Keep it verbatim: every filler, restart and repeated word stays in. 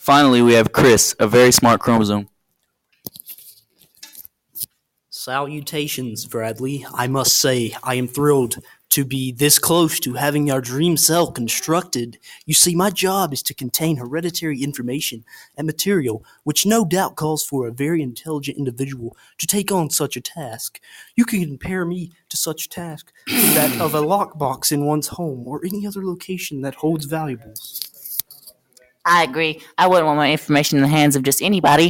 Finally, we have Chris, a very smart chromosome. Salutations, Bradley. I must say, I am thrilled to be this close to having our dream cell constructed. You see, my job is to contain hereditary information and material, which no doubt calls for a very intelligent individual to take on such a task. You can compare me to such a task to that of a lockbox in one's home or any other location that holds valuables. I agree. I wouldn't want my information in the hands of just anybody.